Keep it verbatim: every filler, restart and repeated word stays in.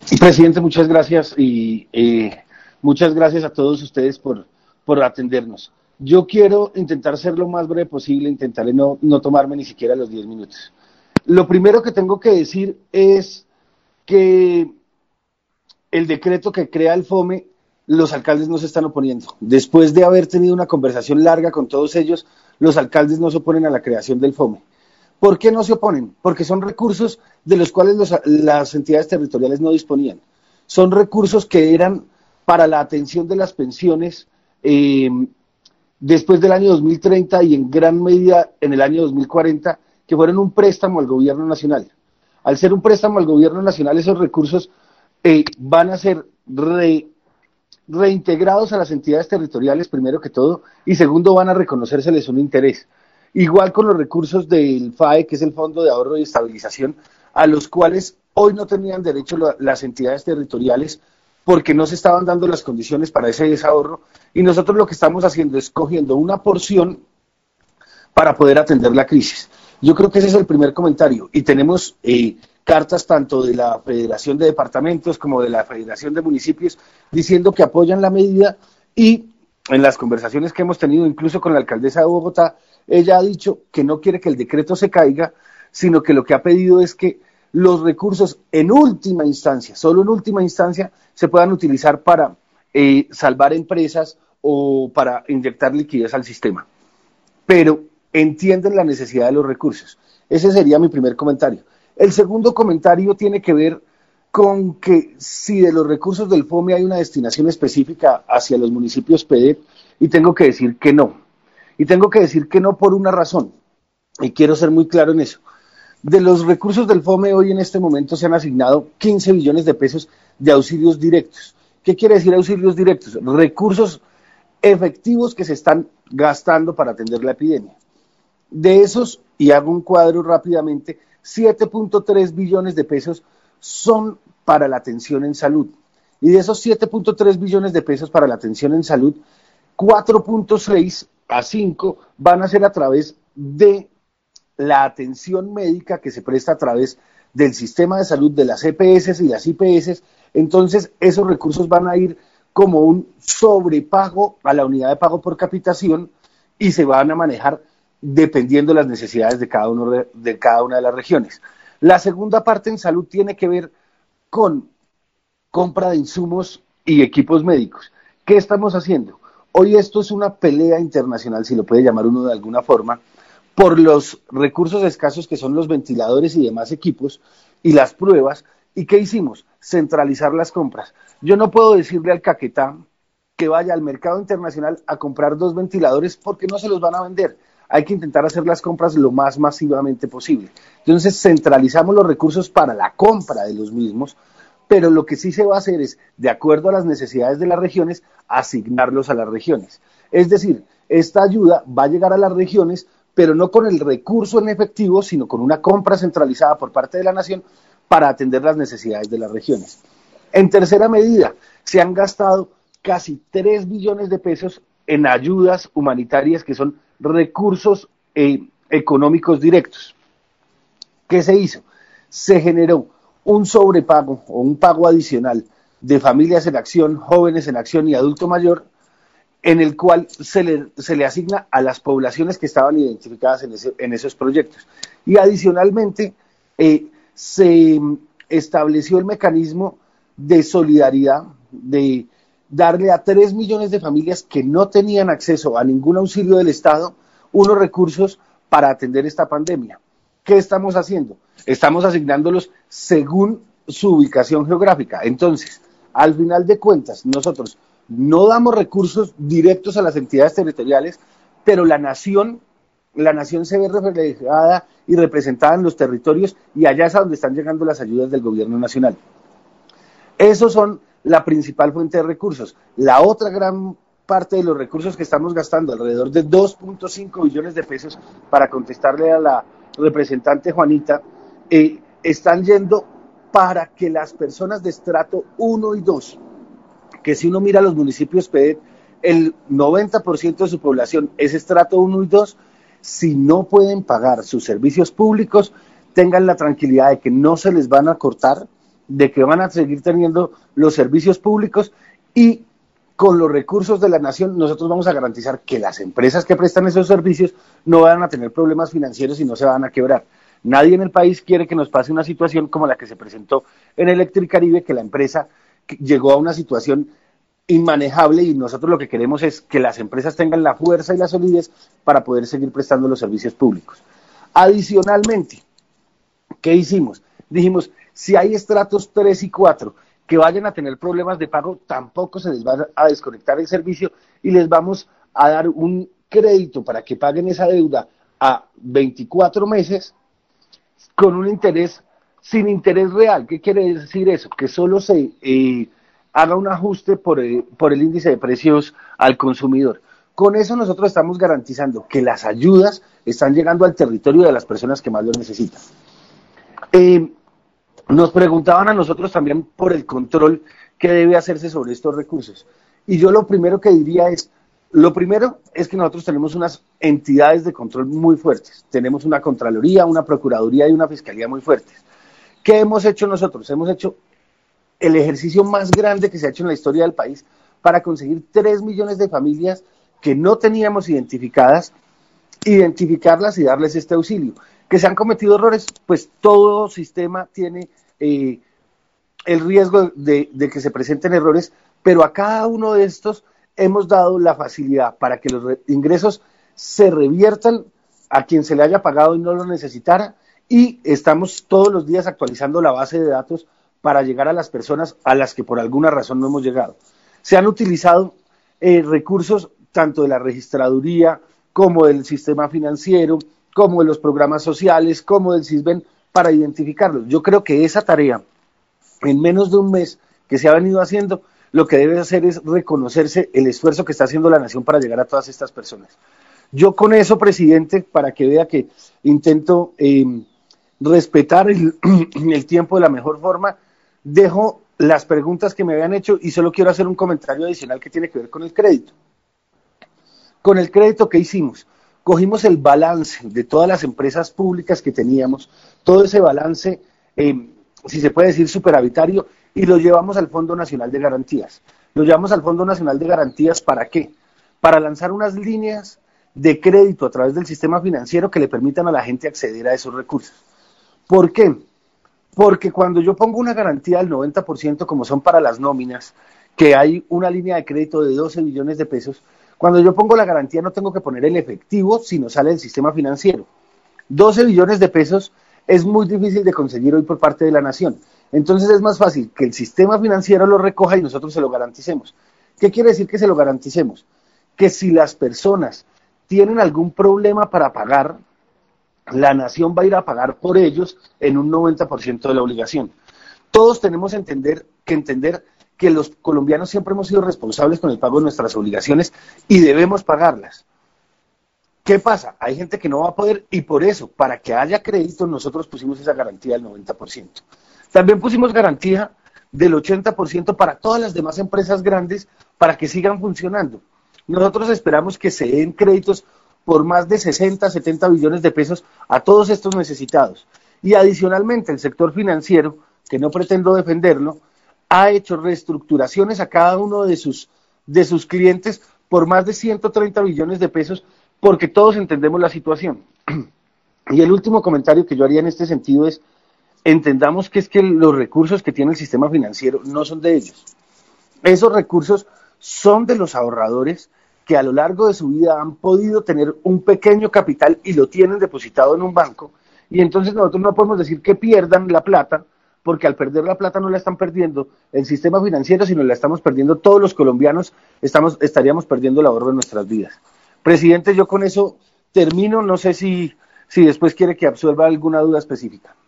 Presidente, muchas gracias y eh, muchas gracias a todos ustedes por, por atendernos. Yo quiero intentar ser lo más breve posible, intentaré no, no tomarme ni siquiera los diez minutos. Lo primero que tengo que decir es que el decreto que crea el FOME, los alcaldes no se están oponiendo. Después de haber tenido una conversación larga con todos ellos, los alcaldes no se oponen a la creación del FOME. ¿Por qué no se oponen? Porque son recursos de los cuales los, las entidades territoriales no disponían. Son recursos que eran para la atención de las pensiones eh, después del año dos mil treinta y en gran medida en el año dos mil cuarenta, que fueron un préstamo al gobierno nacional. Al ser un préstamo al gobierno nacional, esos recursos eh, van a ser re, reintegrados a las entidades territoriales, primero que todo, y segundo, van a reconocérseles un interés. Igual con los recursos del F A E, que es el Fondo de Ahorro y Estabilización, a los cuales hoy no tenían derecho las entidades territoriales porque no se estaban dando las condiciones para ese desahorro, y nosotros lo que estamos haciendo es cogiendo una porción para poder atender la crisis. Yo creo que ese es el primer comentario, y tenemos eh, cartas tanto de la Federación de Departamentos como de la Federación de Municipios diciendo que apoyan la medida, y en las conversaciones que hemos tenido incluso con la alcaldesa de Bogotá, ella ha dicho que no quiere que el decreto se caiga, sino que lo que ha pedido es que los recursos en última instancia, solo en última instancia, se puedan utilizar para eh, salvar empresas o para inyectar liquidez al sistema. Pero entienden la necesidad de los recursos. Ese sería mi primer comentario. El segundo comentario tiene que ver con que si de los recursos del FOME hay una destinación específica hacia los municipios P D E T, y tengo que decir que no. Y tengo que decir que no por una razón, y quiero ser muy claro en eso. De los recursos del FOME hoy en este momento se han asignado quince billones de pesos de auxilios directos. ¿Qué quiere decir auxilios directos? Recursos efectivos que se están gastando para atender la epidemia. De esos, y hago un cuadro rápidamente, siete punto tres billones de pesos son para la atención en salud. Y de esos siete punto tres billones de pesos para la atención en salud, cuatro punto seis a cinco van a ser a través de la atención médica que se presta a través del sistema de salud, de las E P S y las I P S. Entonces, esos recursos van a ir como un sobrepago a la unidad de pago por capitación y se van a manejar dependiendo de las necesidades de cada, uno de, de cada una de las regiones. La segunda parte en salud tiene que ver con compra de insumos y equipos médicos. ¿Qué estamos haciendo? Hoy esto es una pelea internacional, si lo puede llamar uno de alguna forma, por los recursos escasos que son los ventiladores y demás equipos y las pruebas. ¿Y qué hicimos? Centralizar las compras. Yo no puedo decirle al Caquetá que vaya al mercado internacional a comprar dos ventiladores porque no se los van a vender. Hay que intentar hacer las compras lo más masivamente posible. Entonces centralizamos los recursos para la compra de los mismos, pero lo que sí se va a hacer es, de acuerdo a las necesidades de las regiones, asignarlos a las regiones. Es decir, esta ayuda va a llegar a las regiones, pero no con el recurso en efectivo, sino con una compra centralizada por parte de la nación para atender las necesidades de las regiones. En tercera medida, se han gastado casi tres billones de pesos en ayudas humanitarias que son recursos eh, económicos directos. ¿Qué se hizo? Se generó un sobrepago o un pago adicional de familias en acción, jóvenes en acción y adulto mayor, en el cual se le, se le asigna a las poblaciones que estaban identificadas en, ese, en esos proyectos. Y adicionalmente eh, se estableció el mecanismo de solidaridad, de darle a tres millones de familias que no tenían acceso a ningún auxilio del Estado unos recursos para atender esta pandemia. ¿Qué estamos haciendo? Estamos asignándolos según su ubicación geográfica. Entonces, al final de cuentas, nosotros no damos recursos directos a las entidades territoriales, pero la nación, la nación se ve reflejada y representada en los territorios, y allá es a donde están llegando las ayudas del gobierno nacional. Esos son la principal fuente de recursos. La otra gran parte de los recursos que estamos gastando, alrededor de dos punto cinco billones de pesos, para contestarle a la representante Juanita, eh, están yendo para que las personas de estrato uno y dos, que si uno mira los municipios P D E T, el noventa por ciento de su población es estrato uno y dos, si no pueden pagar sus servicios públicos, tengan la tranquilidad de que no se les van a cortar de que van a seguir teniendo los servicios públicos y con los recursos de la nación nosotros vamos a garantizar que las empresas que prestan esos servicios no van a tener problemas financieros y no se van a quebrar. Nadie en el país quiere que nos pase una situación como la que se presentó en Electricaribe, que la empresa llegó a una situación inmanejable y nosotros lo que queremos es que las empresas tengan la fuerza y la solidez para poder seguir prestando los servicios públicos. Adicionalmente, ¿qué hicimos? Dijimos, si hay estratos tres y cuatro que vayan a tener problemas de pago, tampoco se les va a desconectar el servicio y les vamos a dar un crédito para que paguen esa deuda a veinticuatro meses con un interés, sin interés real. ¿Qué quiere decir eso? Que solo se eh, haga un ajuste por, eh, por el índice de precios al consumidor. Con eso nosotros estamos garantizando que las ayudas están llegando al territorio de las personas que más lo necesitan. Eh, nos preguntaban a nosotros también por el control que debe hacerse sobre estos recursos. Y yo lo primero que diría es, lo primero es que nosotros tenemos unas entidades de control muy fuertes. Tenemos una Contraloría, una Procuraduría y una Fiscalía muy fuertes. ¿Qué hemos hecho nosotros? Hemos hecho el ejercicio más grande que se ha hecho en la historia del país para conseguir tres millones de familias que no teníamos identificadas, identificarlas y darles este auxilio. ¿Que se han cometido errores? Pues todo sistema tiene eh, el riesgo de, de que se presenten errores, pero a cada uno de estos hemos dado la facilidad para que los ingresos se reviertan a quien se le haya pagado y no lo necesitara, y estamos todos los días actualizando la base de datos para llegar a las personas a las que por alguna razón no hemos llegado. Se han utilizado eh, recursos tanto de la registraduría como del sistema financiero, como de los programas sociales, como del SISBEN, para identificarlos. Yo creo que esa tarea, en menos de un mes que se ha venido haciendo, lo que debe hacer es reconocerse el esfuerzo que está haciendo la nación para llegar a todas estas personas. Yo con eso, presidente, para que vea que intento eh, respetar el, el tiempo de la mejor forma, dejo las preguntas que me habían hecho y solo quiero hacer un comentario adicional que tiene que ver con el crédito. Con el crédito, ¿qué hicimos? Cogimos el balance de todas las empresas públicas que teníamos, todo ese balance, eh, si se puede decir superavitario, y lo llevamos al Fondo Nacional de Garantías. Lo llevamos al Fondo Nacional de Garantías, ¿para qué? Para lanzar unas líneas de crédito a través del sistema financiero que le permitan a la gente acceder a esos recursos. ¿Por qué? Porque cuando yo pongo una garantía del noventa por ciento, como son para las nóminas, que hay una línea de crédito de doce billones de pesos, cuando yo pongo la garantía no tengo que poner el efectivo, sino sale del sistema financiero. doce billones de pesos es muy difícil de conseguir hoy por parte de la nación. Entonces es más fácil que el sistema financiero lo recoja y nosotros se lo garanticemos. ¿Qué quiere decir que se lo garanticemos? Que si las personas tienen algún problema para pagar, la nación va a ir a pagar por ellos en un noventa por ciento de la obligación. Todos tenemos entender, que entender que los colombianos siempre hemos sido responsables con el pago de nuestras obligaciones y debemos pagarlas. ¿Qué pasa? Hay gente que no va a poder y por eso, para que haya crédito, nosotros pusimos esa garantía del noventa por ciento. También pusimos garantía del ochenta por ciento para todas las demás empresas grandes para que sigan funcionando. Nosotros esperamos que se den créditos por más de sesenta, setenta billones de pesos a todos estos necesitados. Y adicionalmente el sector financiero, que no pretendo defenderlo, ha hecho reestructuraciones a cada uno de sus, de sus clientes por más de ciento treinta billones de pesos, porque todos entendemos la situación. Y el último comentario que yo haría en este sentido es, entendamos que es que los recursos que tiene el sistema financiero no son de ellos. Esos recursos son de los ahorradores que a lo largo de su vida han podido tener un pequeño capital y lo tienen depositado en un banco, y entonces nosotros no podemos decir que pierdan la plata, porque al perder la plata no la están perdiendo el sistema financiero, sino la estamos perdiendo todos los colombianos, estamos, estaríamos perdiendo el ahorro de nuestras vidas. Presidente, yo con eso termino, no sé si, si después quiere que absuelva alguna duda específica.